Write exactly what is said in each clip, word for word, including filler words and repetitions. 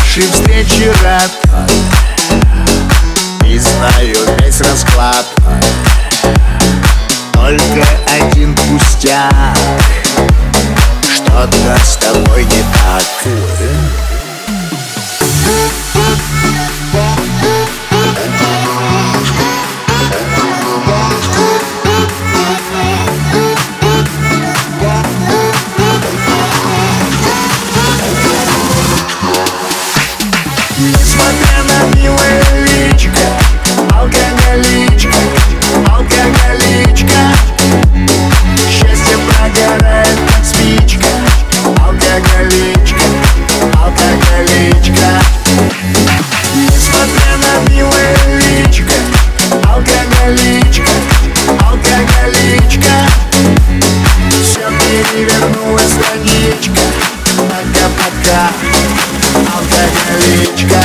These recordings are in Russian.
нашей встрече рад и знаю весь расклад. Только один пустяк, что-то с тобой не так. Несмотря на милое личико, алкоголичка, алкоголичка, счастье прогорает, как спичка. Алкоголичка, алкоголичка. Несмотря на милое личико, алкоголичка, алкоголичка, все перевернулась страничка. Пока-пока, алкоголичка.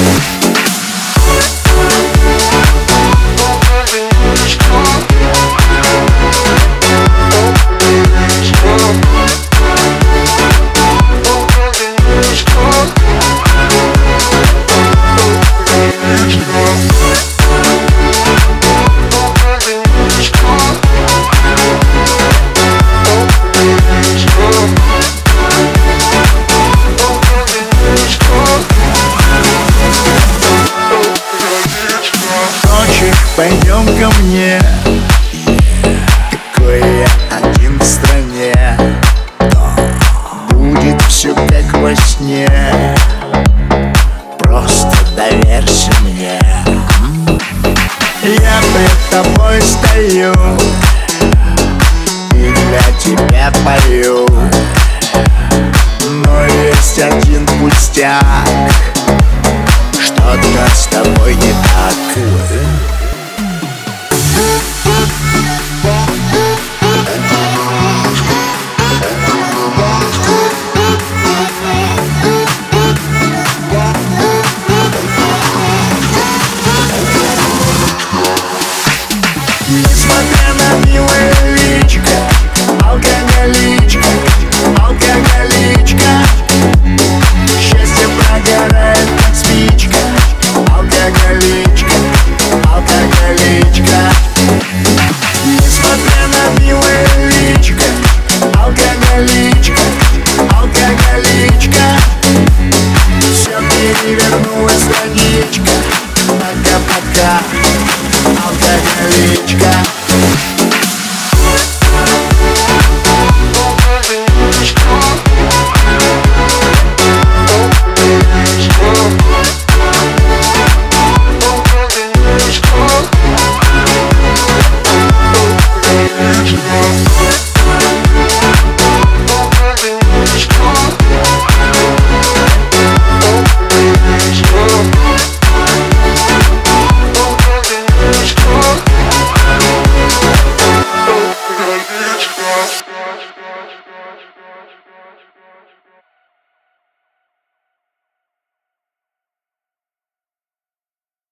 Пойдем ко мне, такой я один в стране. Будет все как во сне, просто доверься мне. Я пред тобой стою и для тебя пою, но есть один пустяк, что-то с тобой не так.